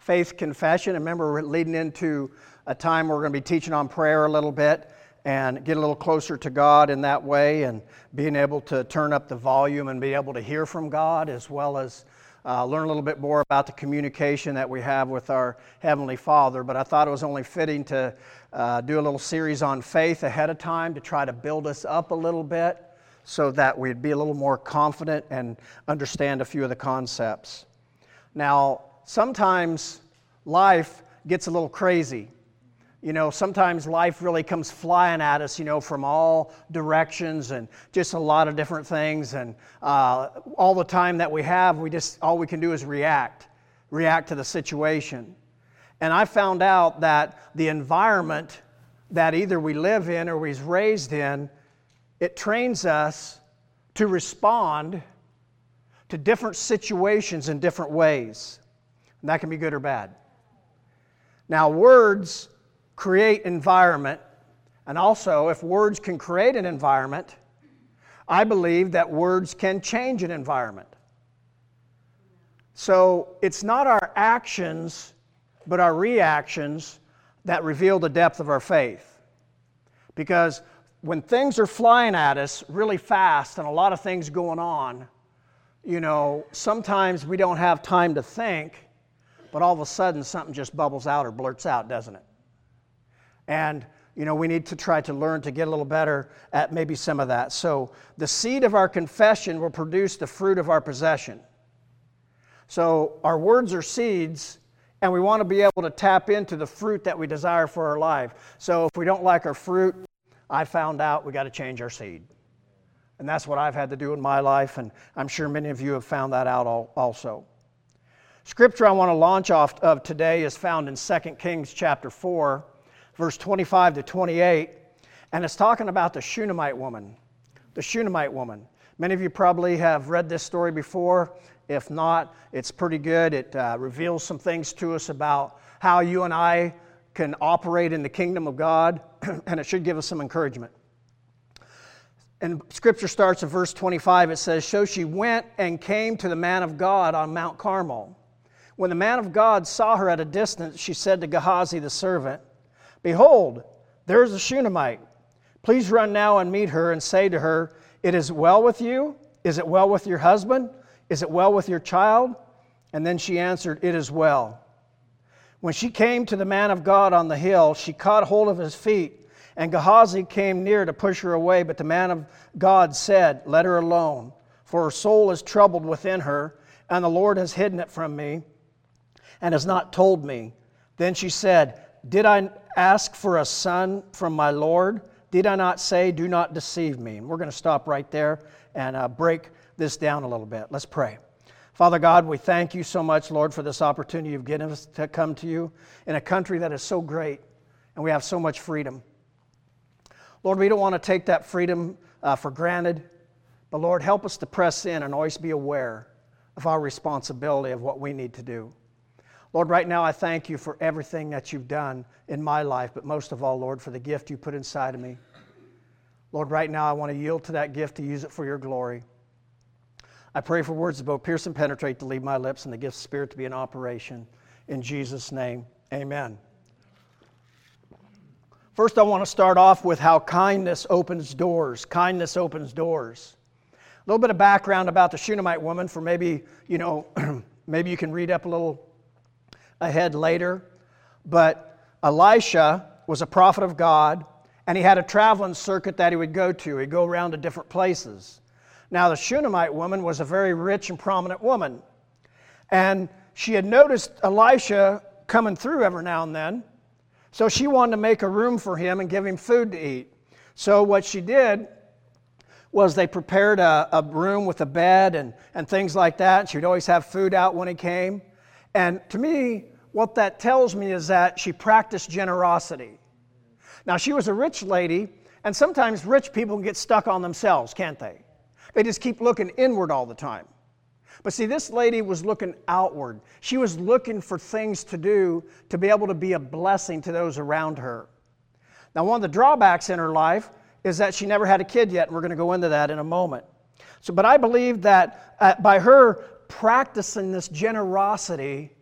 faith confession. Remember, we're leading into a time where we're going to be teaching on prayer a little bit and get a little closer to God in that way, and being able to turn up the volume and be able to hear from God, as well as learn a little bit more about the communication that we have with our Heavenly Father. But I thought it was only fitting to do a little series on faith ahead of time to try to build us up a little bit so that we'd be a little more confident and understand a few of the concepts. Now, sometimes life gets a little crazy. You know, sometimes life really comes flying at us, from all directions and just a lot of different things. And all the time that we have, all we can do is react to the situation. And I found out that the environment that either we live in or we're raised in, it trains us to respond to different situations in different ways. And that can be good or bad. Now, words create environment, and also if words can create an environment, I believe that words can change an environment. So it's not our actions, but our reactions that reveal the depth of our faith. Because when things are flying at us really fast and a lot of things going on, sometimes we don't have time to think, but all of a sudden something just bubbles out or blurts out, doesn't it? And, we need to try to learn to get a little better at maybe some of that. So the seed of our confession will produce the fruit of our possession. So our words are seeds, and we want to be able to tap into the fruit that we desire for our life. So if we don't like our fruit, I found out we got to change our seed. And that's what I've had to do in my life, and I'm sure many of you have found that out also. Scripture I want to launch off of today is found in 2 Kings chapter 4. Verse 25 to 28, and it's talking about the Shunammite woman. The Shunammite woman. Many of you probably have read this story before. If not, it's pretty good. It reveals some things to us about how you and I can operate in the kingdom of God, and it should give us some encouragement. And Scripture starts at verse 25. It says, "So she went and came to the man of God on Mount Carmel. When the man of God saw her at a distance, she said to Gehazi the servant, 'Behold, there is a Shunammite. Please run now and meet her and say to her, "It is well with you? Is it well with your husband? Is it well with your child?" And then she answered, "It is well." When she came to the man of God on the hill, she caught hold of his feet, and Gehazi came near to push her away. But the man of God said, "Let her alone, for her soul is troubled within her, and the Lord has hidden it from me and has not told me." Then she said, "Did I ask for a son from my Lord? Did I not say, 'Do not deceive me'?" And we're going to stop right there and break this down a little bit. Let's pray. Father God, we thank you so much, Lord, for this opportunity you've given us to come to you in a country that is so great, and we have so much freedom. Lord, we don't want to take that freedom for granted, but Lord, help us to press in and always be aware of our responsibility of what we need to do. Lord, right now I thank you for everything that you've done in my life, but most of all, Lord, for the gift you put inside of me. Lord, right now I want to yield to that gift to use it for your glory. I pray for words to both pierce and penetrate to leave my lips, and the gift of Spirit to be in operation. In Jesus' name, amen. First, I want to start off with how kindness opens doors. Kindness opens doors. A little bit of background about the Shunammite woman for maybe you can read up a little ahead later. But Elisha was a prophet of God, and he had a traveling circuit that he would go to. He'd go around to different places. Now, the Shunammite woman was a very rich and prominent woman, and she had noticed Elisha coming through every now and then, so she wanted to make a room for him and give him food to eat. So what she did was they prepared a room with a bed and things like that. She'd always have food out when he came. And to me, what that tells me is that she practiced generosity. Now, she was a rich lady, and sometimes rich people can get stuck on themselves, can't they? They just keep looking inward all the time. But see, this lady was looking outward. She was looking for things to do to be able to be a blessing to those around her. Now, one of the drawbacks in her life is that she never had a kid yet, and we're going to go into that in a moment. But I believe that by her practicing this generosity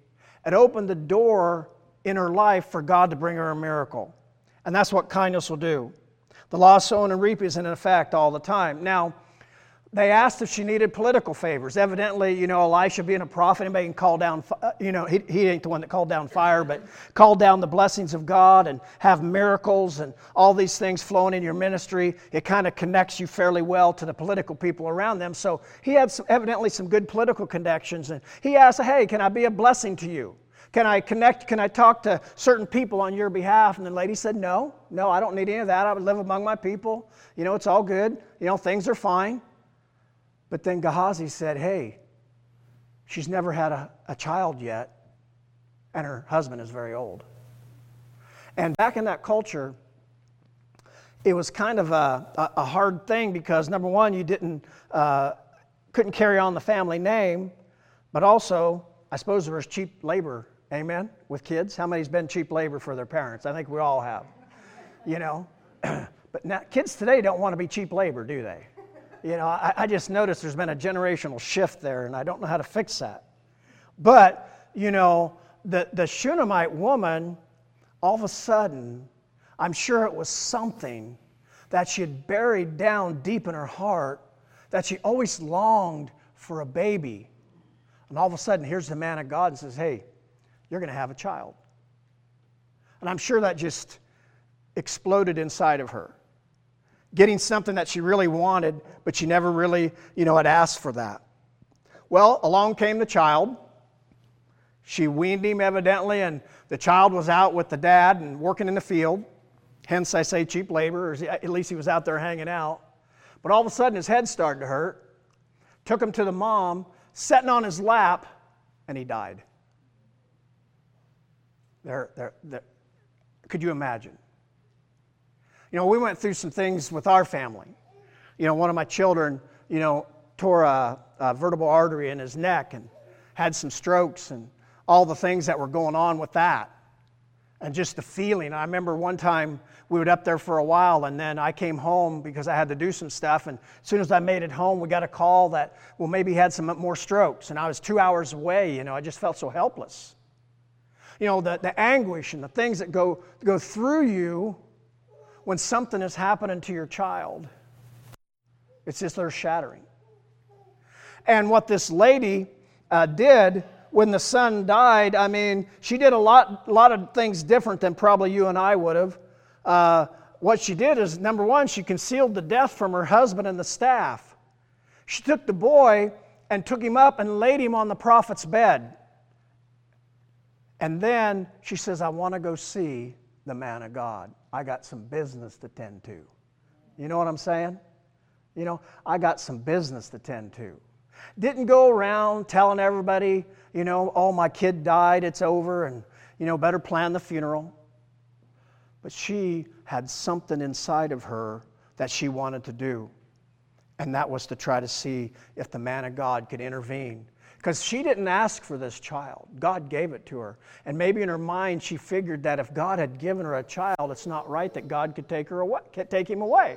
It opened the door in her life for God to bring her a miracle. And that's what kindness will do. The law of sowing and reaping is in effect all the time. Now, they asked if she needed political favors. Evidently, Elisha being a prophet, anybody can call down, he ain't the one that called down fire, but called down the blessings of God and have miracles and all these things flowing in your ministry. It kind of connects you fairly well to the political people around them. So he had evidently some good political connections. And he asked, hey, can I be a blessing to you? Can I connect? Can I talk to certain people on your behalf? And the lady said, no, I don't need any of that. I would live among my people. It's all good. Things are fine. But then Gehazi said, hey, she's never had a child yet, and her husband is very old. And back in that culture, it was kind of a hard thing because, number one, you couldn't carry on the family name, but also, I suppose there was cheap labor, amen, with kids. How many's been cheap labor for their parents? I think we all have, But now, kids today don't want to be cheap labor, do they? I just noticed there's been a generational shift there, and I don't know how to fix that. But, the Shunammite woman, all of a sudden, I'm sure it was something that she had buried down deep in her heart, that she always longed for a baby. And all of a sudden, here's the man of God and says, hey, you're going to have a child. And I'm sure that just exploded inside of her. Getting something that she really wanted, but she never really, had asked for that. Well, along came the child. She weaned him evidently, and the child was out with the dad and working in the field. Hence, I say cheap labor, or at least he was out there hanging out. But all of a sudden, his head started to hurt. Took him to the mom, sitting on his lap, and he died. Could you imagine? We went through some things with our family. One of my children, tore a vertebral artery in his neck and had some strokes and all the things that were going on with that. And just the feeling. I remember one time we were up there for a while, and then I came home because I had to do some stuff. And as soon as I made it home, we got a call that, maybe he had some more strokes. And I was 2 hours away. I just felt so helpless. The anguish and the things that go through you when something is happening to your child, it's just earth-shattering. And what this lady did when the son died, she did a lot of things different than probably you and I would have. What she did is, number one, she concealed the death from her husband and the staff. She took the boy and took him up and laid him on the prophet's bed. And then she says, I want to go see the man of God. I got some business to tend to. You know what I'm saying? I got some business to tend to. Didn't go around telling everybody, oh, my kid died, it's over, and, better plan the funeral. But she had something inside of her that she wanted to do. And that was to try to see if the man of God could intervene. Because she didn't ask for this child. God gave it to her. And maybe in her mind she figured that if God had given her a child, it's not right that God could take him away.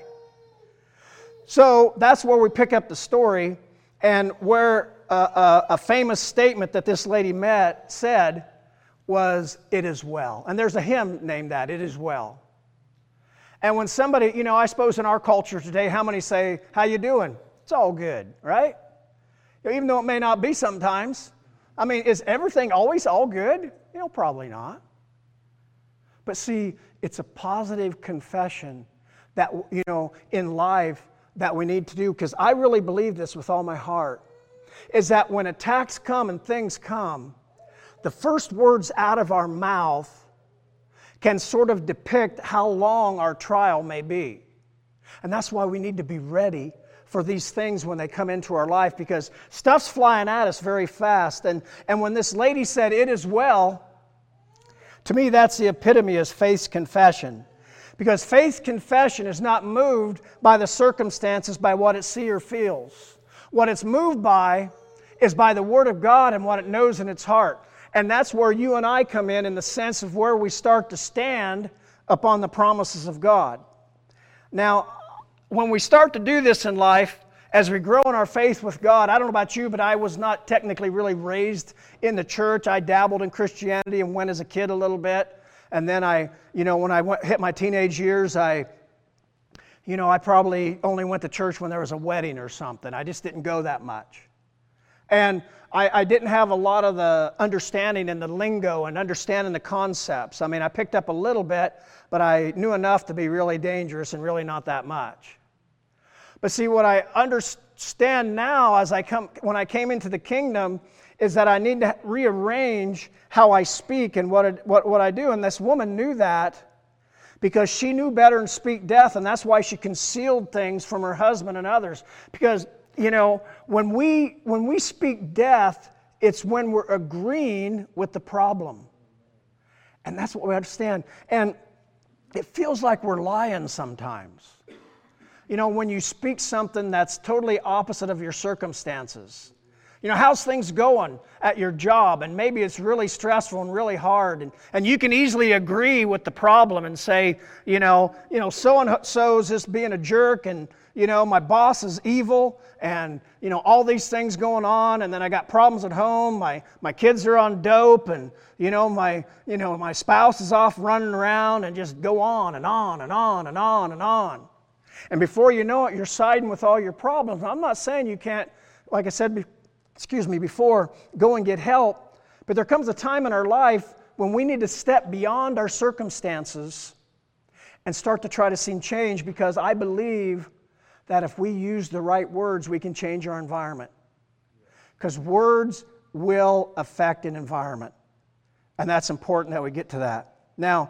So that's where we pick up the story, and where a famous statement that this lady said was, "It is well." And there's a hymn named that, "It is well." And when somebody, I suppose in our culture today, how many say, "How you doing?" It's all good, right? Even though it may not be sometimes. Is everything always all good? Probably not. But see, it's a positive confession that, in life that we need to do, because I really believe this with all my heart, is that when attacks come and things come, the first words out of our mouth can sort of depict how long our trial may be. And that's why we need to be ready for these things when they come into our life, because stuff's flying at us very fast. And when this lady said, "It is well," to me that's the epitome of faith confession. Because faith confession is not moved by the circumstances, by what it sees or feels. What it's moved by is by the Word of God and what it knows in its heart. And that's where you and I come in the sense of where we start to stand upon the promises of God. Now, when we start to do this in life, as we grow in our faith with God, I don't know about you, but I was not technically really raised in the church. I dabbled in Christianity and went as a kid a little bit. And then when I hit my teenage years, I probably only went to church when there was a wedding or something. I just didn't go that much. And I didn't have a lot of the understanding and the lingo and understanding the concepts. I mean, I picked up a little bit, but I knew enough to be really dangerous and really not that much. But see, what I understand now when I came into the kingdom is that I need to rearrange how I speak and what I do. And this woman knew that because she knew better and speak death, and that's why she concealed things from her husband and others. Because, when we speak death, it's when we're agreeing with the problem. And that's what we understand. And it feels like we're lying sometimes. When you speak something that's totally opposite of your circumstances. How's things going at your job? And maybe it's really stressful and really hard. And you can easily agree with the problem and say, so-and-so is just being a jerk, and, my boss is evil, and, all these things going on, and then I got problems at home. My kids are on dope, and, my spouse is off running around, and just go on and on and on and on and on. And before you know it, you're siding with all your problems. I'm not saying you can't, like I said before, go and get help. But there comes a time in our life when we need to step beyond our circumstances and start to try to see change, because I believe that if we use the right words, we can change our environment. Because words will affect an environment. And that's important that we get to that. Now,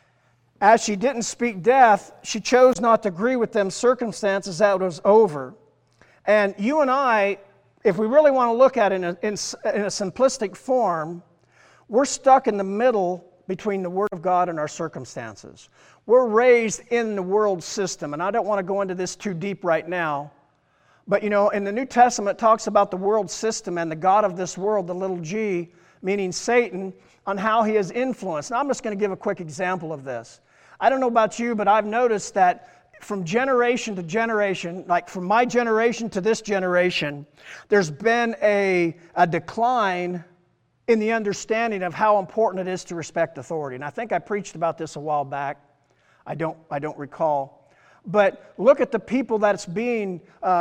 as she didn't speak death, she chose not to agree with them circumstances that was over. And you and I, if we really want to look at it in a simplistic form, we're stuck in the middle between the Word of God and our circumstances. We're raised in the world system, and I don't want to go into this too deep right now. But in the New Testament, it talks about the world system and the god of this world, the little g, meaning Satan, on how he has influenced. Now, I'm just going to give a quick example of this. I don't know about you, but I've noticed that from generation to generation, like from my generation to this generation, there's been a decline in the understanding of how important it is to respect authority. And I think I preached about this a while back. I don't recall. But look at the people that's being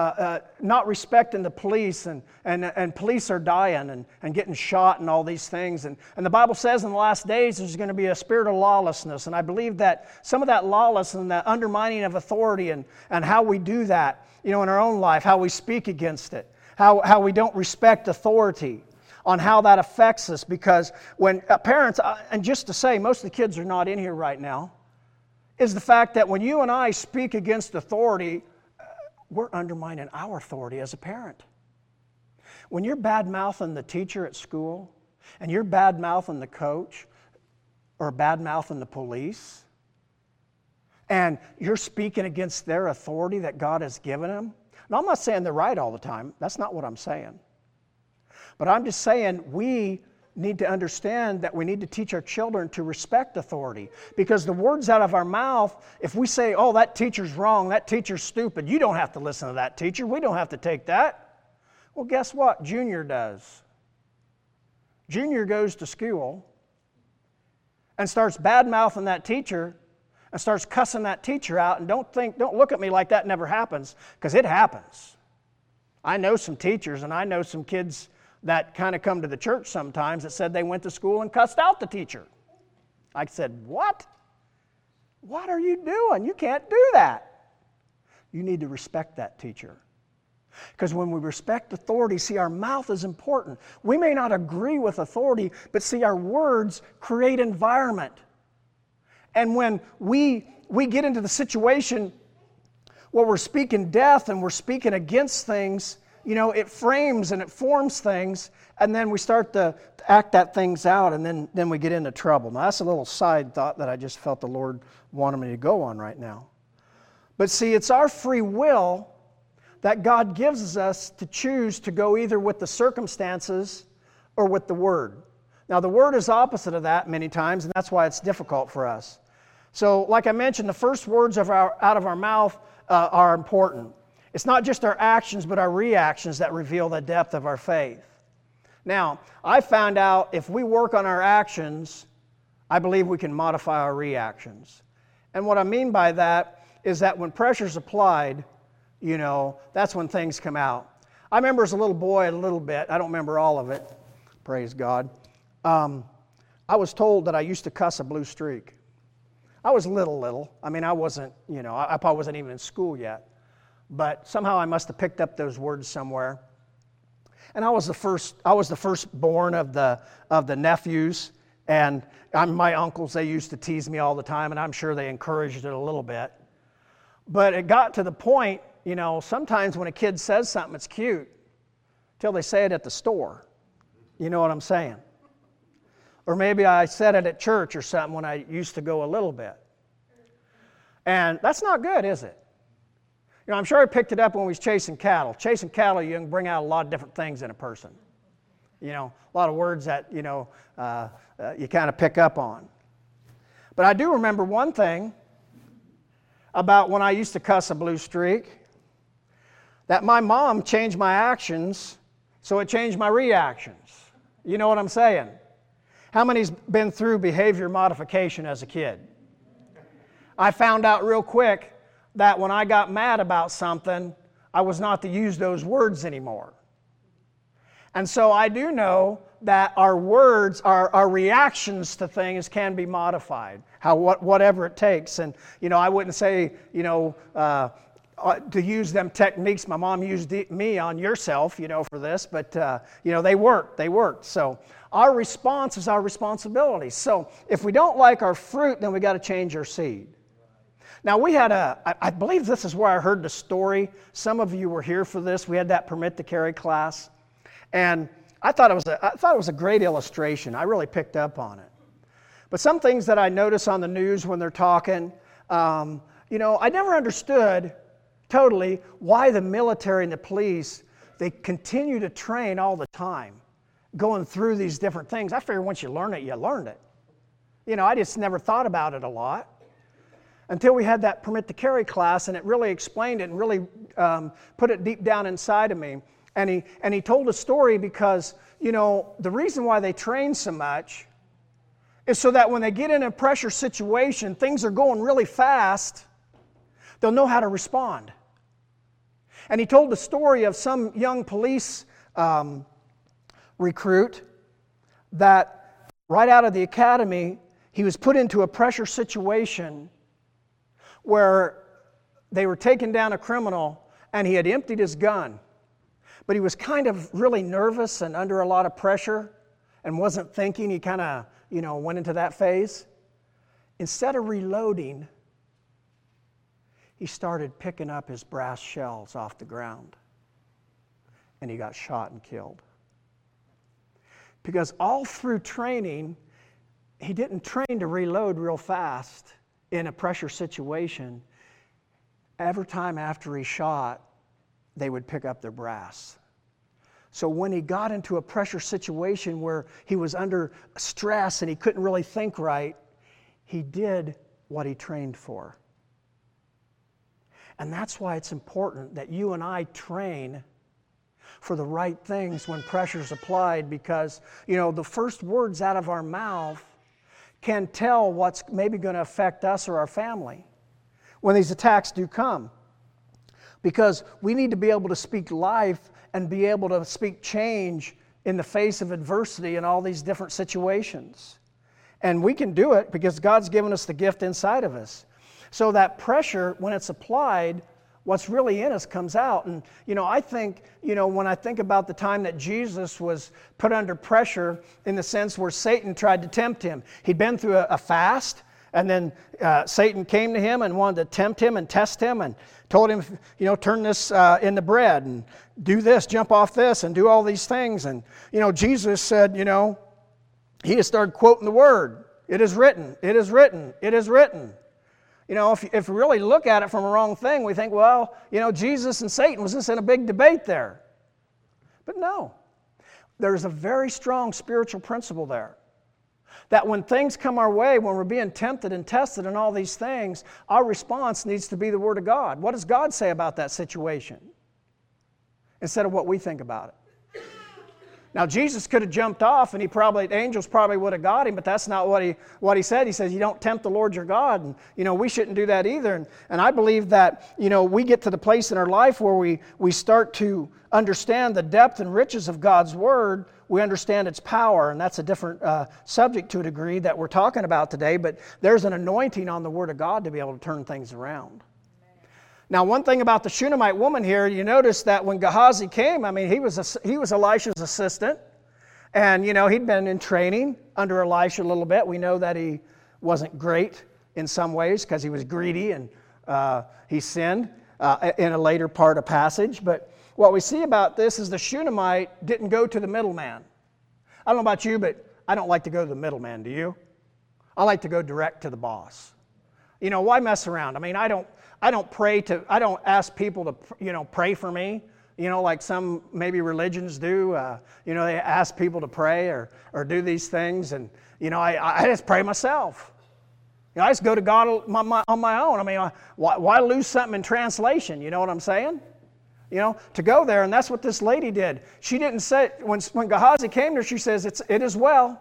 not respecting the police, and police are dying and getting shot and all these things. And the Bible says in the last days there's going to be a spirit of lawlessness. And I believe that some of that lawlessness and that undermining of authority and how we do that, in our own life, how we speak against it, how we don't respect authority, on how that affects us. Because when parents, and just to say, most of the kids are not in here right now, is the fact that when you and I speak against authority, we're undermining our authority as a parent. When you're bad-mouthing the teacher at school, and you're bad-mouthing the coach, or bad-mouthing the police, and you're speaking against their authority that God has given them. Now, I'm not saying they're right all the time. That's not what I'm saying. But I'm just saying we need to understand that we need to teach our children to respect authority. Because the words out of our mouth, if we say, oh, that teacher's wrong, that teacher's stupid, you don't have to listen to that teacher, we don't have to take that. Well, guess what? Junior does. Junior goes to school and starts bad-mouthing that teacher and starts cussing that teacher out, and don't look at me like that never happens, because it happens. I know some teachers, and I know some kids that kind of come to the church sometimes that said they went to school and cussed out the teacher. I said, what? What are you doing? You can't do that. You need to respect that teacher. Because when we respect authority, see, our mouth is important. We may not agree with authority, but see, our words create environment. And when we get into the situation where we're speaking death and we're speaking against things, it frames and it forms things, and then we start to act that things out, and then we get into trouble. Now, that's a little side thought that I just felt the Lord wanted me to go on right now. But see, it's our free will that God gives us to choose to go either with the circumstances or with the Word. Now, the Word is opposite of that many times, and that's why it's difficult for us. So, like I mentioned, the first words out of our mouth are important. It's not just our actions, but our reactions that reveal the depth of our faith. Now, I found out if we work on our actions, I believe we can modify our reactions. And what I mean by that is that when pressure's applied, that's when things come out. I remember as a little boy a little bit. I don't remember all of it. Praise God. I was told that I used to cuss a blue streak. I was little. I mean, I wasn't, I probably wasn't even in school yet. But somehow I must have picked up those words somewhere. And I was the firstborn of the nephews. And my uncles, they used to tease me all the time, and I'm sure they encouraged it a little bit. But it got to the point, sometimes when a kid says something, it's cute, till they say it at the store. You know what I'm saying? Or maybe I said it at church or something when I used to go a little bit. And that's not good, is it? I'm sure I picked it up when we was chasing cattle. Chasing cattle, you can bring out a lot of different things in a person. A lot of words that, you kind of pick up on. But I do remember one thing about when I used to cuss a blue streak, that my mom changed my actions, so it changed my reactions. You know what I'm saying? How many's been through behavior modification as a kid? I found out real quick that when I got mad about something, I was not to use those words anymore. And so I do know that our words, our reactions to things can be modified, whatever it takes. And, I wouldn't say, to use them techniques my mom used me on yourself, for this, but, they worked. So our response is our responsibility. So if we don't like our fruit, then we got to change our seed. Now we had I believe this is where I heard the story. Some of you were here for this. We had that permit to carry class. And I thought it was a great illustration. I really picked up on it. But some things that I notice on the news when they're talking, I never understood totally why the military and the police, they continue to train all the time, going through these different things. I figured once you learn it, you learned it. I just never thought about it a lot until we had that permit to carry class, and it really explained it and really put it deep down inside of me. And he told a story because, the reason why they train so much is so that when they get in a pressure situation, things are going really fast, they'll know how to respond. And he told the story of some young police recruit that right out of the academy, he was put into a pressure situation where they were taking down a criminal and he had emptied his gun. But he was kind of really nervous and under a lot of pressure and wasn't thinking. He kind of, went into that phase. Instead of reloading, he started picking up his brass shells off the ground. And he got shot and killed. Because all through training, he didn't train to reload real fast in a pressure situation. Every time after he shot, they would pick up their brass. So when he got into a pressure situation where he was under stress and he couldn't really think right, he did what he trained for. And that's why it's important that you and I train for the right things when pressure's applied, because, the first words out of our mouth can tell what's maybe going to affect us or our family when these attacks do come. Because we need to be able to speak life and be able to speak change in the face of adversity in all these different situations. And we can do it because God's given us the gift inside of us. So that pressure, when it's applied, what's really in us comes out. And, I think, when I think about the time that Jesus was put under pressure in the sense where Satan tried to tempt him. He'd been through a fast, and then Satan came to him and wanted to tempt him and test him and told him, turn this into bread and do this, jump off this and do all these things. And, Jesus said, he just started quoting the word. It is written, it is written, it is written. If we really look at it from a wrong thing, we think, well, Jesus and Satan was just in a big debate there. But no, there's a very strong spiritual principle there. That when things come our way, when we're being tempted and tested and all these things, our response needs to be the Word of God. What does God say about that situation? instead of what we think about it. Now, Jesus could have jumped off, and the angels probably would have got him, but that's not what he said. He says, you don't tempt the Lord your God, and, we shouldn't do that either. And I believe that, we get to the place in our life where we start to understand the depth and riches of God's Word. We understand its power, and that's a different subject to a degree that we're talking about today, but there's an anointing on the Word of God to be able to turn things around. Now, one thing about the Shunammite woman here, you notice that when Gehazi came, he was Elisha's assistant, and he'd been in training under Elisha a little bit. We know that he wasn't great in some ways because he was greedy and he sinned in a later part of passage. But what we see about this is the Shunammite didn't go to the middleman. I don't know about you, but I don't like to go to the middleman. Do you? I like to go direct to the boss. Why mess around? I don't ask people to, pray for me, like some maybe religions do. They ask people to pray or do these things, and, I just pray myself. I just go to God on my own. Why lose something in translation? You know what I'm saying? To go there, and that's what this lady did. She didn't say, when Gehazi came to her, she says, it is well,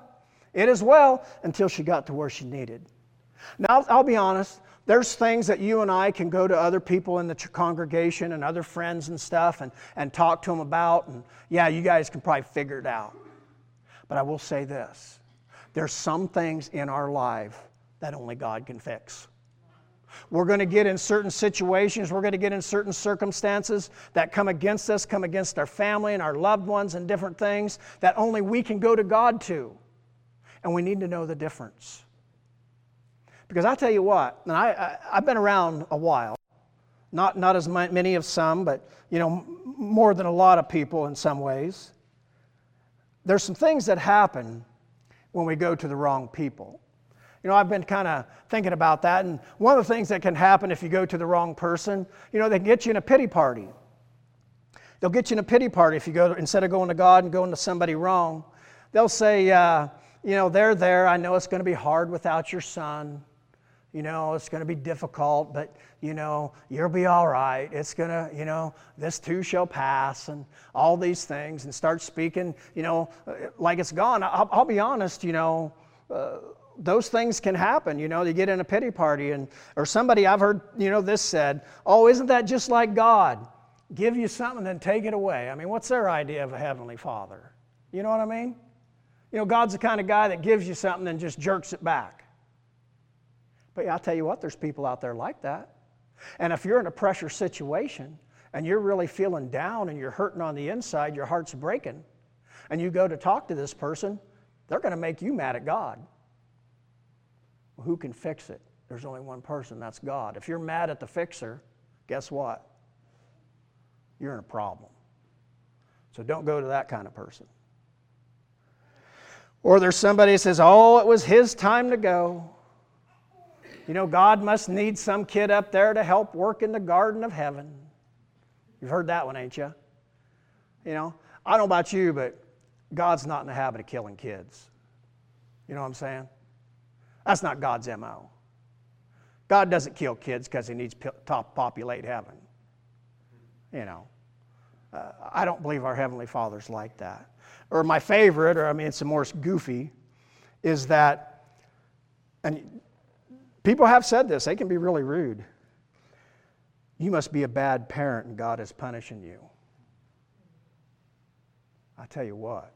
until she got to where she needed. Now, I'll be honest. There's things that you and I can go to other people in the congregation and other friends and stuff and talk to them about. And yeah, you guys can probably figure it out. But I will say this. There's some things in our life that only God can fix. We're going to get in certain situations. We're going to get in certain circumstances that come against us, come against our family and our loved ones and different things that only we can go to God to. And we need to know the difference. Because I tell you what, and I've been around a while, not as many of some, but more than a lot of people in some ways. There's some things that happen when we go to the wrong people. I've been kind of thinking about that, and one of the things that can happen if you go to the wrong person, they can get you in a pity party. They'll get you in a pity party if you go, instead of going to God and going to somebody wrong. They'll say, they're there. I know it's going to be hard without your son. It's going to be difficult, but, you'll be all right. It's going to, this too shall pass, and all these things, and start speaking, like it's gone. I'll be honest, those things can happen. They get in a pity party, or somebody I've heard, this said, oh, isn't that just like God? Give you something, then take it away. What's their idea of a heavenly Father? You know what I mean? God's the kind of guy that gives you something and just jerks it back. But I'll tell you what, there's people out there like that. And if you're in a pressure situation and you're really feeling down and you're hurting on the inside, your heart's breaking, and you go to talk to this person, they're going to make you mad at God. Well, who can fix it? There's only one person, that's God. If you're mad at the fixer, guess what? You're in a problem. So don't go to that kind of person. Or there's somebody that says, oh, it was his time to go. God must need some kid up there to help work in the garden of heaven. You've heard that one, ain't you? I don't know about you, but God's not in the habit of killing kids. You know what I'm saying? That's not God's MO. God doesn't kill kids because he needs to populate heaven. I don't believe our Heavenly Father's like that. Or my favorite, it's the more goofy, is that, and people have said this, they can be really rude. You must be a bad parent and God is punishing you. I tell you what,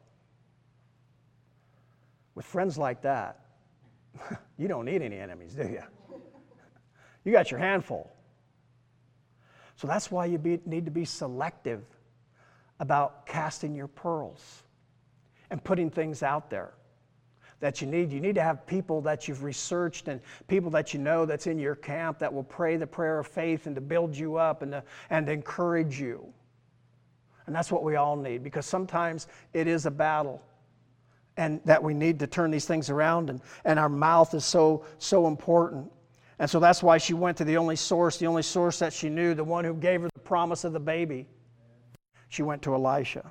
with friends like that, you don't need any enemies, do you? You got your handful. So that's why you need to be selective about casting your pearls and putting things out there that you need. You need to have people that you've researched and people that you know that's in your camp that will pray the prayer of faith and to build you up and encourage you. And that's what we all need, because sometimes it is a battle and that we need to turn these things around, and our mouth is so important. And so that's why she went to the only source that she knew, the one who gave her the promise of the baby. She went to Elisha.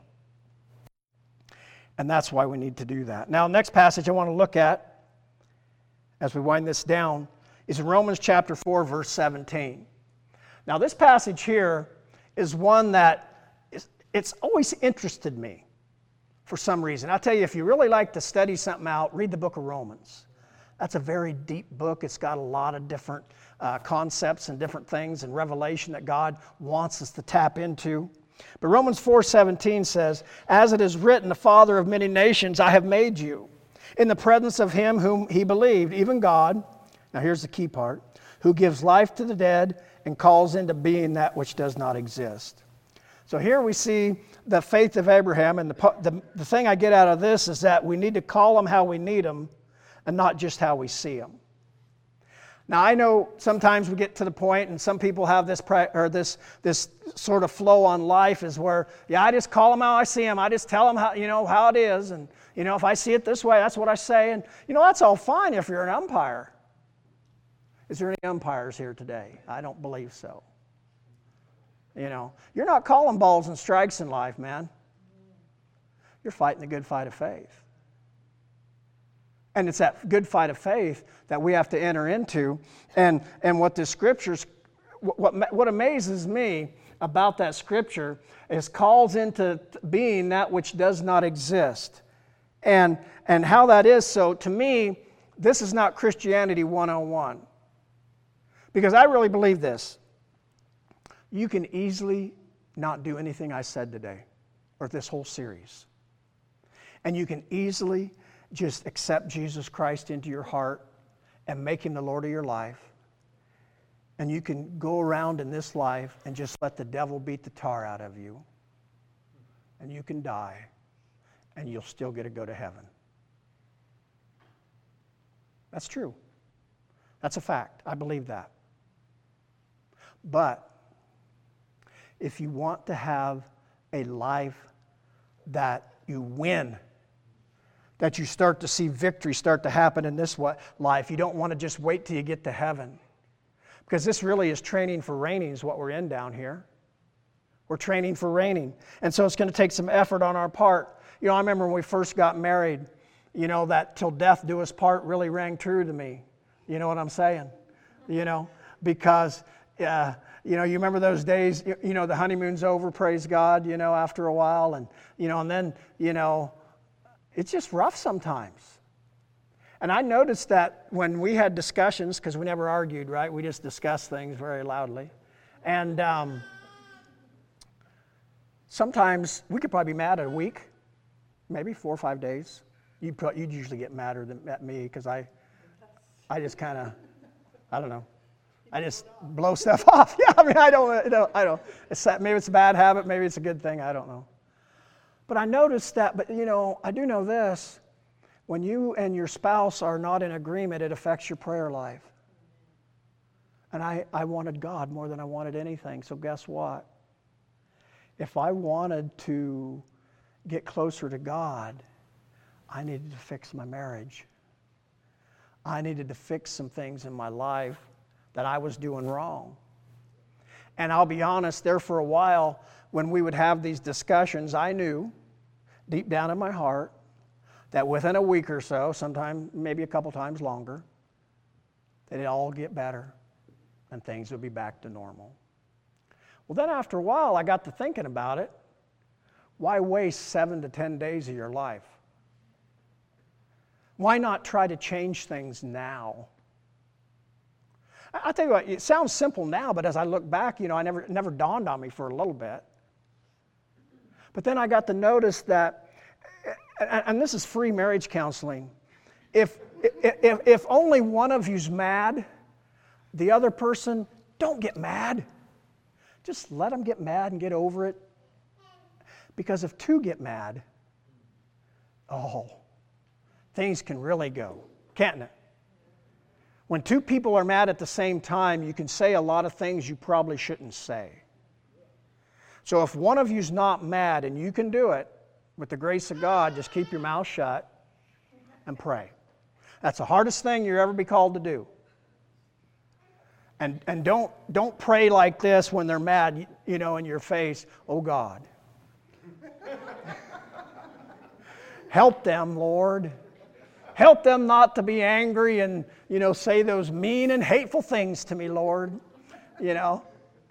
And that's why we need to do that. Now, next passage I want to look at as we wind this down is in Romans chapter 4, verse 17. Now, this passage here is one that it's always interested me for some reason. I'll tell you, if you really like to study something out, read the book of Romans. That's a very deep book. It's got a lot of different concepts and different things and revelation that God wants us to tap into. But Romans 4:17 says, as it is written, the Father of many nations I have made you, in the presence of him whom he believed, even God, now here's the key part, who gives life to the dead and calls into being that which does not exist. So here we see the faith of Abraham, and the thing I get out of this is that we need to call him how we need him and not just how we see him. Now I know sometimes we get to the point, and some people have this sort of flow on life is where, yeah, I just call him how I see him. I just tell him how it is, and if I see it this way, that's what I say, and that's all fine if you're an umpire. Is there any umpires here today? I don't believe so. You're not calling balls and strikes in life, man. You're fighting the good fight of faith. And it's that good fight of faith that we have to enter into. And what the scriptures, what amazes me about that scripture is calls into being that which does not exist. And how that is, so to me, this is not Christianity 101. Because I really believe this. You can easily not do anything I said today or this whole series. And you can easily just accept Jesus Christ into your heart and make him the Lord of your life. And you can go around in this life and just let the devil beat the tar out of you. And you can die and you'll still get to go to heaven. That's true. That's a fact. I believe that. But if you want to have a life that you win, that you start to see victory start to happen in this life, you don't want to just wait till you get to heaven. Because this really is training for reigning is what we're in down here. We're training for reigning. And so it's going to take some effort on our part. I remember when we first got married, that till death do us part really rang true to me. You know what I'm saying? Because... you remember those days, the honeymoon's over, praise God, after a while. And, and then, it's just rough sometimes. And I noticed that when we had discussions, because we never argued, right? We just discussed things very loudly. And sometimes we could probably be mad at a week, maybe 4 or 5 days. You'd usually get madder at me because I just kind of, I don't know. I just blow stuff off. Yeah, I don't. Maybe it's a bad habit. Maybe it's a good thing. I don't know. But I noticed that. But I do know this: when you and your spouse are not in agreement, it affects your prayer life. And I wanted God more than I wanted anything. So guess what? If I wanted to get closer to God, I needed to fix my marriage. I needed to fix some things in my life that I was doing wrong. And I'll be honest, there for a while, when we would have these discussions, I knew deep down in my heart that within a week or so, sometime maybe a couple times longer, that it'd all get better and things would be back to normal. Well, then after a while, I got to thinking about it. Why waste 7 to 10 days of your life? Why not try to change things now? I'll tell you what, it sounds simple now, but as I look back, I it never dawned on me for a little bit. But then I got to notice that, and this is free marriage counseling, if only one of you's mad, the other person, don't get mad. Just let them get mad and get over it. Because if 2 get mad, things can really go, can't it? When 2 people are mad at the same time, you can say a lot of things you probably shouldn't say. So if one of you's not mad and you can do it, with the grace of God, just keep your mouth shut and pray. That's the hardest thing you'll ever be called to do. And don't pray like this when they're mad, in your face. Oh God. Help them, Lord. Help them not to be angry and, say those mean and hateful things to me, Lord.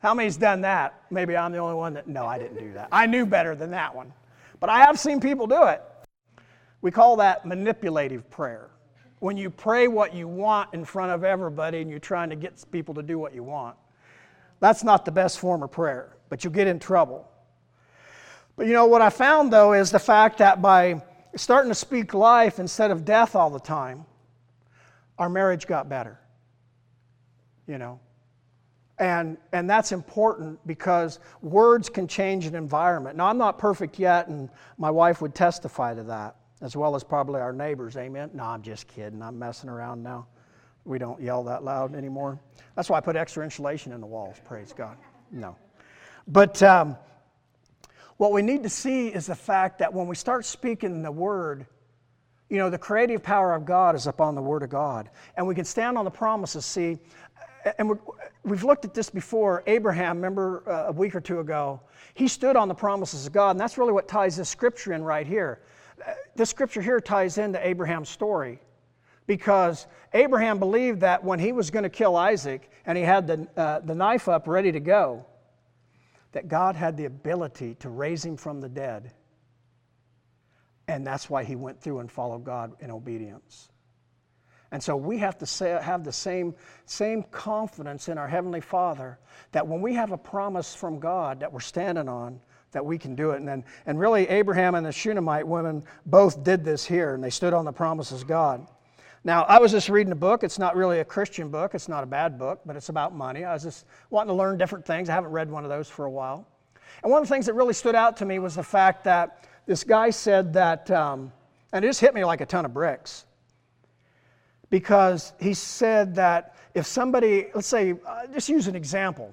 How many's done that? Maybe I'm the only one that, no, I didn't do that. I knew better than that one. But I have seen people do it. We call that manipulative prayer. When you pray what you want in front of everybody and you're trying to get people to do what you want. That's not the best form of prayer, but you'll get in trouble. But you know, what I found though is the fact that by starting to speak life instead of death all the time, our marriage got better. You know? And that's important because words can change an environment. Now, I'm not perfect yet, and my wife would testify to that, as well as probably our neighbors, amen? No, I'm just kidding. I'm messing around now. We don't yell that loud anymore. That's why I put extra insulation in the walls, praise God. No. But what we need to see is the fact that when we start speaking the Word, you know, the creative power of God is upon the Word of God. And we can stand on the promises, see, and we've looked at this before. Abraham, remember a week or two ago, he stood on the promises of God, and that's really what ties this scripture in right here. This scripture here ties into Abraham's story because Abraham believed that when he was going to kill Isaac and he had the knife up ready to go, that God had the ability to raise him from the dead. And that's why he went through and followed God in obedience. And so we have to have the same confidence in our Heavenly Father that when we have a promise from God that we're standing on, that we can do it. And really, Abraham and the Shunammite women both did this here, and they stood on the promises of God. Now, I was just reading a book. It's not really a Christian book. It's not a bad book, but it's about money. I was just wanting to learn different things. I haven't read one of those for a while. And one of the things that really stood out to me was the fact that this guy said that, and it just hit me like a ton of bricks, because he said that if somebody, let's say, just use an example,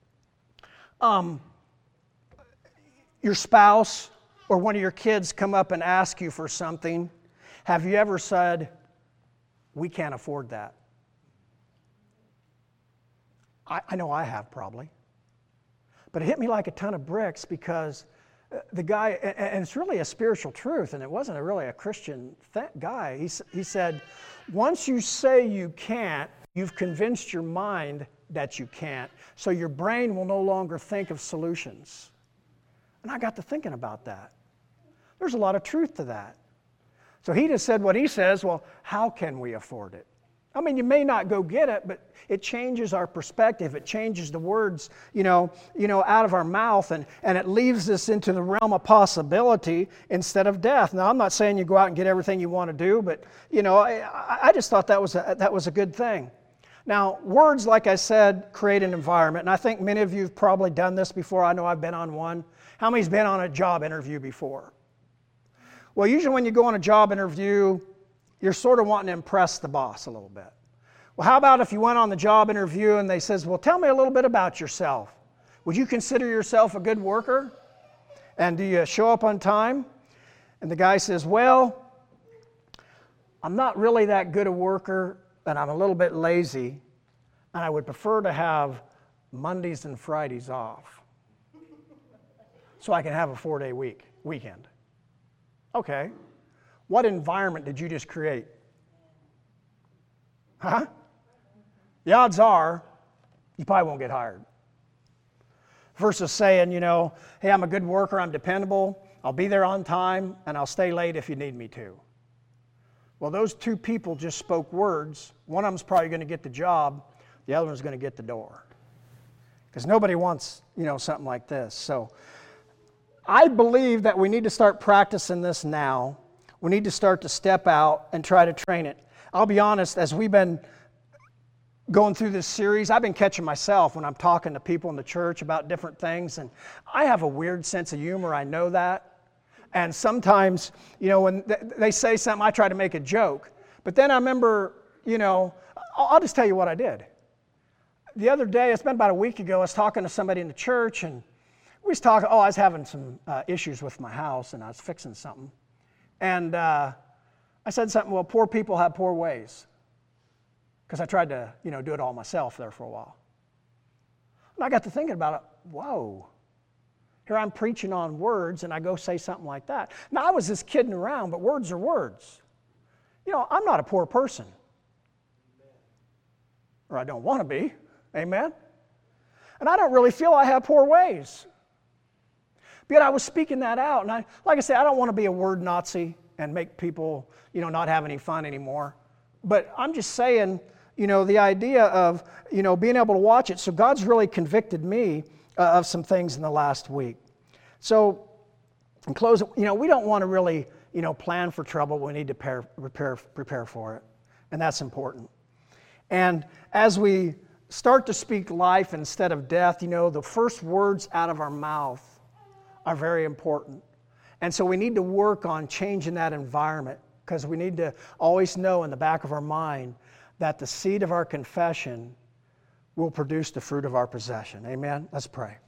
your spouse or one of your kids come up and ask you for something, have you ever said, we can't afford that? I know I have probably. But it hit me like a ton of bricks because the guy, and it's really a spiritual truth, and it wasn't really a Christian guy. He said, once you say you can't, you've convinced your mind that you can't, so your brain will no longer think of solutions. And I got to thinking about that. There's a lot of truth to that. So he just said what he says, well, how can we afford it? I mean, you may not go get it, but it changes our perspective. It changes the words, out of our mouth, and it leaves us into the realm of possibility instead of death. Now, I'm not saying you go out and get everything you want to do, but, I just thought that was a good thing. Now, words, like I said, create an environment, and I think many of you have probably done this before. I know I've been on one. How many's been on a job interview before? Well, usually when you go on a job interview, you're sort of wanting to impress the boss a little bit. Well, how about if you went on the job interview and they says, well, tell me a little bit about yourself. Would you consider yourself a good worker? And do you show up on time? And the guy says, well, I'm not really that good a worker, and I'm a little bit lazy, and I would prefer to have Mondays and Fridays off so I can have a 4-day weekend. Okay. What environment did you just create? Huh? The odds are you probably won't get hired. Versus saying, hey, I'm a good worker, I'm dependable, I'll be there on time, and I'll stay late if you need me to. Well, those two people just spoke words. One of them's probably going to get the job, the other one's going to get the door. Because nobody wants, something like this. So I believe that we need to start practicing this now. We need to start to step out and try to train it. I'll be honest, as we've been going through this series, I've been catching myself when I'm talking to people in the church about different things, and I have a weird sense of humor, I know that. And sometimes, when they say something, I try to make a joke. But then I remember, I'll just tell you what I did. The other day, it's been about a week ago, I was talking to somebody in the church, and we was talking, I was having some issues with my house, and I was fixing something. And I said something, well, poor people have poor ways. Because I tried to, do it all myself there for a while. And I got to thinking about it, whoa. Here I'm preaching on words, and I go say something like that. Now, I was just kidding around, but words are words. I'm not a poor person. Or I don't want to be. Amen? And I don't really feel I have poor ways. But yet I was speaking that out. And like I said, I don't want to be a word Nazi and make people, not have any fun anymore. But I'm just saying, the idea of, being able to watch it. So God's really convicted me of some things in the last week. So in closing, we don't want to really, plan for trouble. We need to prepare for it. And that's important. And as we start to speak life instead of death, the first words out of our mouth are very important. And so we need to work on changing that environment, because we need to always know in the back of our mind that the seed of our confession will produce the fruit of our possession. Amen? Let's pray.